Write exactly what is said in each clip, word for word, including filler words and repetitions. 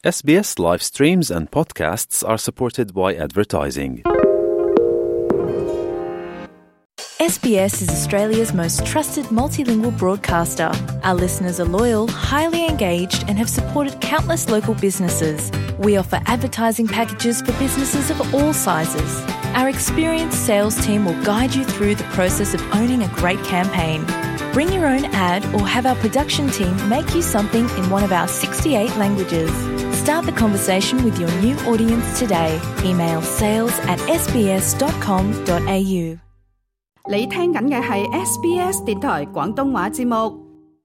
S B S live streams and podcasts are supported by advertising. S B S is Australia's most trusted multilingual broadcaster. Our listeners are loyal, highly engaged, and have supported countless local businesses. We offer advertising packages for businesses of all sizes. Our experienced sales team will guide you through the process of owning a great campaign. Bring your own ad or have our production team make you something in one of our sixty-eight languages. Start the conversation with your new audience today. Email sales at s b s dot com dot a u. 你聽緊嘅係 S B S 電台廣東話節目。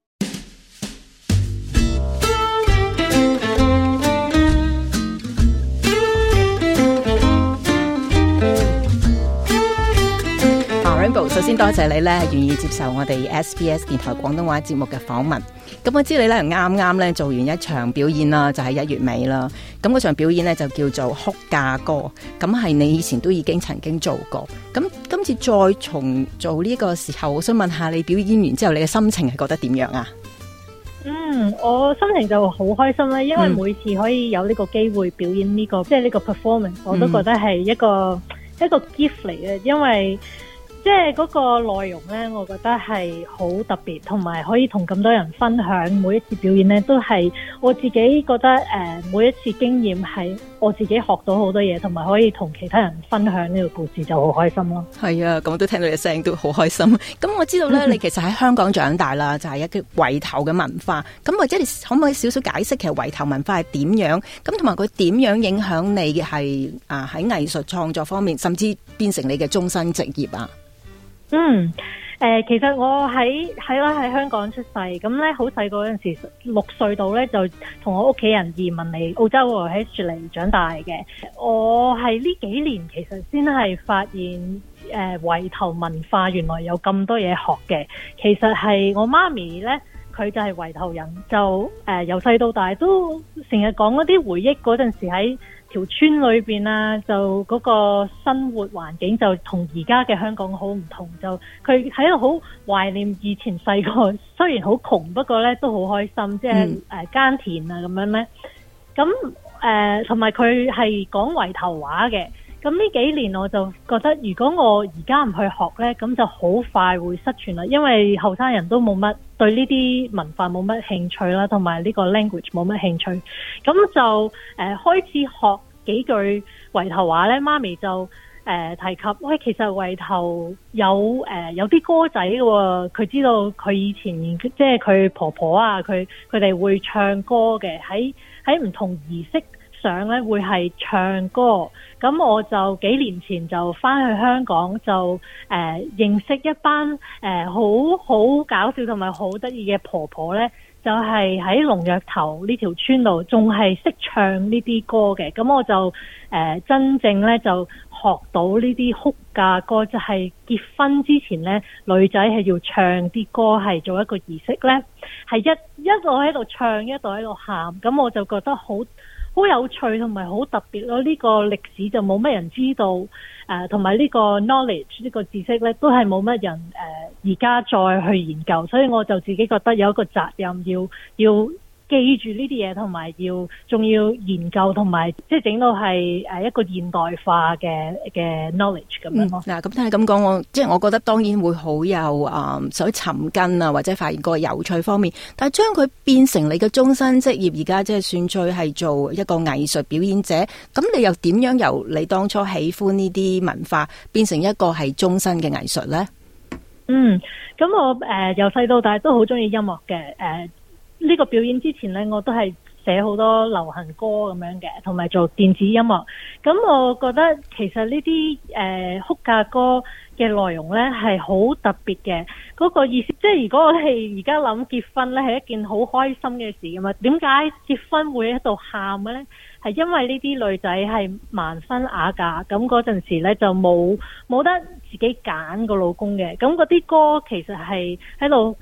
Rainbow， 首先多謝你咧，願意接受我哋 S B S 電台廣東話節目嘅訪問。咁我知你咧啱啱咧做完一場表演啦，就喺一月尾啦。咁嗰場表演咧就叫做哭嫁歌，咁係你以前都已經曾經做過。咁今次再重做呢個時候，我想問下你表演完之後，你嘅心情係覺得點樣啊？ 嗯，我心情就好開心啦，因為每次可以有呢個機會表演呢、這個，即係呢個 performance， 我都覺得係一個、嗯、一個 gift 嚟嘅，因為即係嗰個內容呢，我覺得係好特別，同埋可以同咁多人分享。每一次表演呢，都係我自己覺得誒、呃，每一次經驗係我自己學到好多嘢，同埋可以同其他人分享呢個故事，就好開心咯。係啊，咁我都聽到你嘅聲都好開心。咁我知道呢，你其實喺香港長大啦，就係一個圍頭嘅文化。咁或者你可唔可以少少解釋，其實圍頭文化係點樣？咁同埋佢點樣影響你嘅係啊喺藝術創作方面，甚至變成你嘅終身職業啊？嗯，誒、呃，其實我喺喺啦喺香港出世，咁咧好細個嗰陣時，六歲度咧就同我屋企人移民嚟澳洲喎，喺雪梨長大嘅。我係呢幾年其實先係發現，誒、呃，圍頭文化原來有咁多嘢學嘅。其實係我媽咪咧，佢就係圍頭人，就誒由細到大都成日講嗰啲回憶嗰陣時喺條村裏邊啊，就嗰個生活環境就同而家嘅香港好唔同，就佢喺度好懷念以前細個，雖然好窮，不過咧都好開心，即係誒耕田啊咁樣咧。咁誒同埋佢係講圍頭話嘅。咁呢幾年我就覺得，如果我而家唔去學咧，咁就好快會失傳啦，因為後生人都冇乜對呢啲文化冇乜興趣啦，同埋呢個 language 冇乜興趣。咁就誒、呃、開始學幾句圍頭話咧，媽咪就誒、呃、提及，喂，其實圍頭有誒、呃、有啲歌仔嘅喎，佢知道佢以前即係佢婆婆啊，佢佢哋會唱歌嘅，喺喺唔同儀式上咧會係唱歌。咁我就幾年前就翻去香港，就誒、呃、認識一班誒好好搞笑同埋好得意嘅婆婆咧，就係喺龍躍頭呢條村度，仲係識唱呢啲歌嘅。咁我就誒、呃、真正咧就學到呢啲哭嫁歌，就係、是、結婚之前咧，女仔係要唱啲歌，係做一個儀式咧，係一一路喺度唱，一路喺度喊。咁我就覺得好好有趣同埋好特別咯！呢、這個歷史就冇乜人知道，誒同埋呢個 knowledge 呢個知識咧，都係冇乜人誒而家再去研究，所以我就自己覺得有一個責任要要記住呢啲嘢，同埋要仲要研究，同埋即係整到係誒一個現代化嘅嘅 knowledge 咁樣咯。嗱、嗯，咁聽你咁講，我即係我覺得當然會好有啊、嗯，想尋根啊，或者發現個有趣方面。但係將佢變成你嘅終身職業，而家即係算最係做一個藝術表演者。咁你又點樣由你當初喜歡呢啲文化，變成一個係終身嘅藝術咧？嗯，咁我誒由細到大都好中意音樂嘅誒。呃呢個表演之前呢，我都係寫好多流行歌咁樣嘅，同埋做電子音樂。咁我覺得其實呢啲誒哭嫁歌嘅內容呢係好特別嘅。嗰個意思即係如果我哋而家諗結婚呢係一件好開心嘅事㗎嘛，點解結婚會喺度喊嘅呢？係因為呢啲女仔係盲婚啞嫁，咁嗰陣時呢就冇冇得自己揀個老公嘅。咁嗰啲歌其實係喺度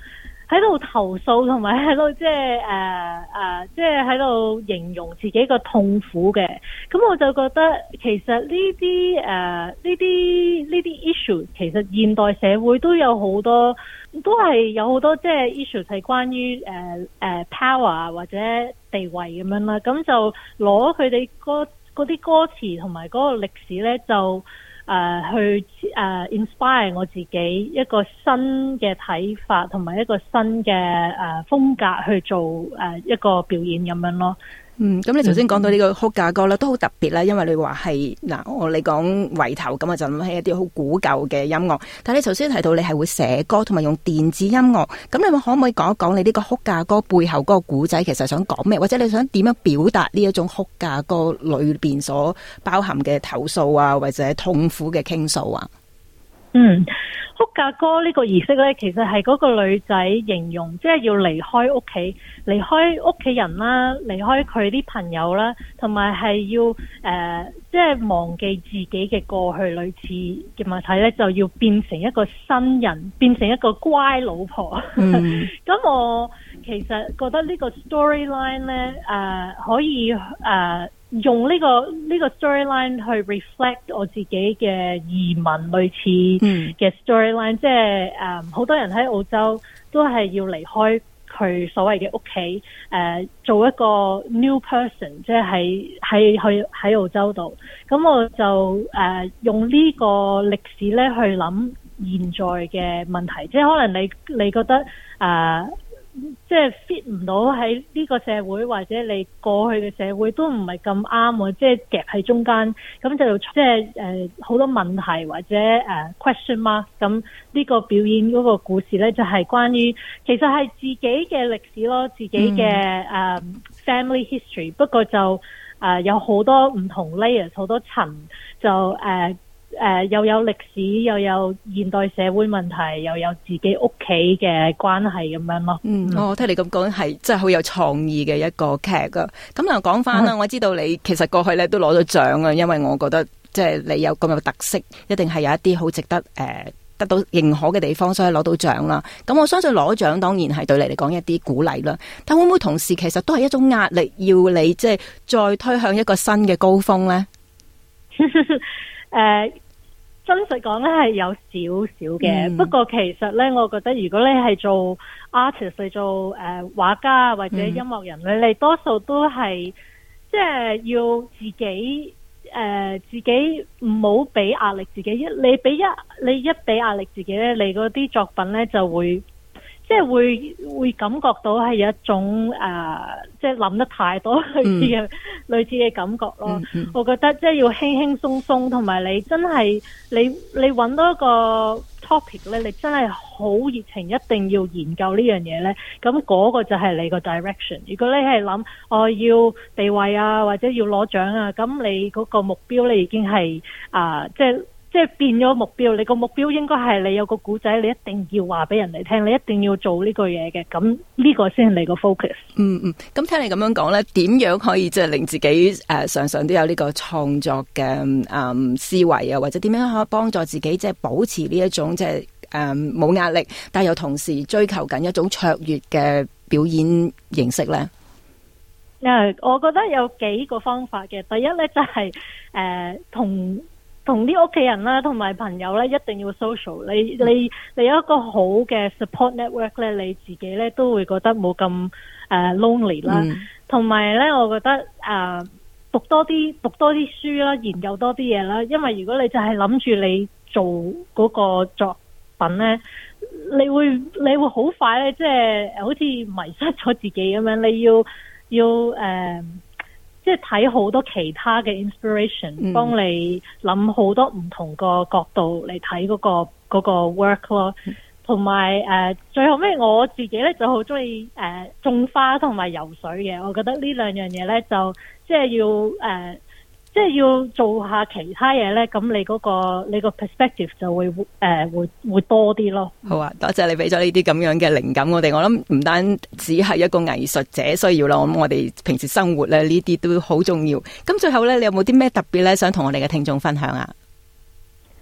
喺度投訴同埋喺度即係誒誒，即係喺度形容自己個痛苦嘅。咁我就覺得其實呢啲誒呢啲呢啲 issue 其實現代社會都有好多，都係有好多即係 issue 係關於誒誒、呃呃、power 或者地位咁樣啦。咁就攞佢哋嗰嗰啲歌詞同埋嗰個歷史咧就。誒、呃、去誒、呃、inspire 我自己一個新嘅睇法，同埋一個新嘅誒、呃、風格去做誒、呃、一個表演咁樣咯。 嗯，咁你頭先講到呢個哭嫁歌咧，都好特別啦，因為你話係嗱，我你講圍頭咁啊，就諗起一啲好古舊嘅音樂。但係你頭先提到你係會寫歌同埋用電子音樂，咁你可唔可以講一講你呢個哭嫁歌背後嗰個古仔，其實想講咩？或者你想點樣表達呢一種哭嫁歌裏邊所包含嘅投訴啊，或者痛苦嘅傾訴啊？ 嗯。哭嫁歌呢個儀式呢，其實係嗰個女仔形容，即係要離開屋企，離開屋企人啦，離開佢啲朋友啦，同埋係要誒、呃，即係忘記自己嘅過去，類似嘅問題呢，就要變成一個新人，變成一個乖老婆。咁、嗯、我其實覺得呢個 storyline 呢，誒、呃，可以誒。呃用呢、這個呢、這個 storyline 去 reflect 我自己嘅移民類似嘅 storyline，、嗯、即係誒好多人喺澳洲都係要離開佢所謂嘅屋企，誒、呃、做一個 new person， 即係喺喺去喺澳洲度。咁我就誒、呃、用呢個歷史咧去諗現在嘅問題，即係可能你你覺得誒。呃即係 fit 唔到喺呢個社會，或者你過去嘅社會都唔係咁啱喎，即係夾喺中間，咁就即係誒好多問題或者誒、呃、question mark。咁呢個表演嗰個故事咧，就係、是、關於其實係自己嘅歷史咯，自己嘅誒、嗯 uh, family history。不過就誒、呃、有好多唔同 layers， 好多層，就誒。呃誒、呃，又有歷史，又有現代社會問題，又有自己屋企嘅關係咁樣咯。 嗯，我聽你咁講係真係好有創意嘅一個劇噶。咁又講翻啦，我知道你其實過去咧都攞咗獎啊，因為我覺得即係你有咁有特色，一定係有一啲好值得誒、呃、得到認可嘅地方，所以攞到獎啦。咁我相信攞獎當然係對你嚟講一啲鼓勵啦，但會唔會同時其實都係一種壓力，要你即係再推向一個新嘅高峰咧？誒、 呃。真實講咧係有少少嘅，嗯、不過其實咧，我覺得如果你係做 artist，你做誒、呃、畫家或者音樂人咧，嗯、你多數都係即係要自己誒、呃、自己唔好俾壓力自己，一你俾一你一俾壓力自己咧，你嗰啲作品咧就會。即係會會感覺到係有一種誒、呃，即係諗得太多類似嘅、嗯、類似嘅感覺咯。嗯嗯、我覺得即係要輕輕鬆鬆，同埋你真係你你揾到一個 topic 咧，你真係好熱情，一定要研究呢樣嘢咧。咁嗰個就係你個 direction。如果你係諗我要地位啊，或者要攞獎啊，咁你嗰個目標咧已經係啊、呃，即係。即係變咗目標，你個目標應該係你有個故仔，你一定要話俾人哋聽，你一定要做呢個嘢嘅，咁呢個先係你個 focus。嗯嗯，咁聽你咁樣講咧，點樣可以即係令自己誒、呃、常常都有呢個創作嘅誒、嗯、思維啊，或者點樣可以幫助自己即係保持呢一種即係誒冇壓力，但係又同時追求緊一種卓越嘅表演形式咧？誒，我覺得有幾個方法嘅。第一咧就係誒同。同啲屋企人啦，同埋朋友咧，一定要 social。你你你有一個好嘅 support network 咧，你自己咧都會覺得冇咁誒 lonely 啦。同埋咧，我覺得誒、呃、讀多啲讀多啲書啦，研究多啲嘢啦。因為如果你就係諗住你做嗰個作品咧，你會你會好快咧，即係好似迷失咗自己咁樣。你要要誒。呃即係睇好多其他嘅 inspiration，幫、嗯、你諗好多唔同個角度嚟睇嗰個嗰個 work 咯。同埋誒，最後尾我自己咧就好中意誒種花同埋游水嘅。我覺得呢兩樣嘢咧就即係要誒。呃即係要做下其他嘢咧，咁你嗰個你個 perspective 就會誒、呃、會會多啲咯。好啊，多謝你俾咗呢啲咁樣嘅靈感我哋。我諗唔單止係一個藝術者需要啦，我諗我哋平時生活咧呢啲都好重要。咁最後咧，你有冇啲咩特別咧想同我哋嘅聽眾分享啊？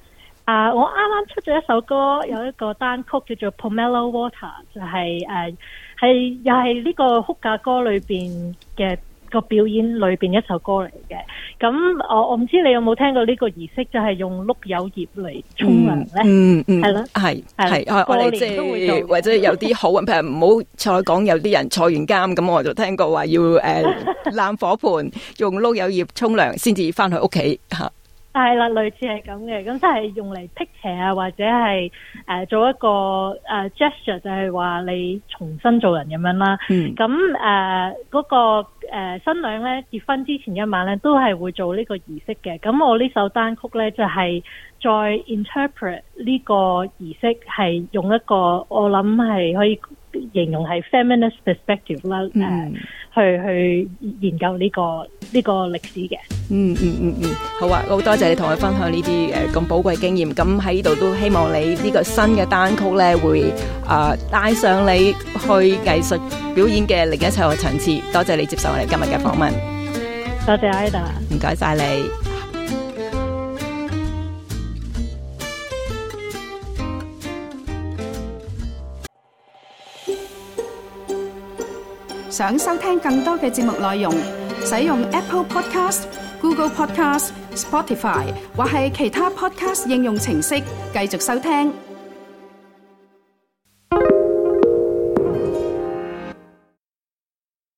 啊！我啱啱出咗一首歌，有一個單曲叫做 Pomelo Water， 就係誒係又係呢個哭嫁歌裏邊嘅個表演裏邊一首歌嚟嘅。咁我我唔知你有冇聽過呢個儀式，就係、是、用碌柚葉嚟沖涼咧。 嗯嗯， 係咯， 係係我哋即係或者有啲好，譬如唔好再講有啲人坐完監咁，我就聽過話要誒攬火盆用碌柚葉沖涼先至翻去屋企嚇。 係啦，類似係咁嘅，咁就係用嚟辟邪啊，或者係誒、呃、做一個誒、呃、gesture，就係話你重新做人咁樣啦。咁誒嗰個誒、呃、新娘咧結婚之前一晚咧都係會做呢個儀式嘅。咁我呢首單曲咧就係、是、再 interpret 呢個儀式，係用一個我諗係可以形容係 feminist perspective 啦，誒、嗯呃、去去研究呢、這個呢、這個歷史嘅。 嗯嗯嗯嗯，好啊，好多謝你同我分享呢啲誒咁寶貴經驗。咁喺呢度都希望你呢個新嘅單曲咧會誒帶上你去藝術表演嘅另一層嘅層次。多謝你接受我哋今日嘅訪問。 多謝 Ida， 唔該晒你。 想收聽更多嘅節目內容，使用 Apple Podcast、Google Podcast、Spotify 或係其他 Podcast 應用程式繼續收聽。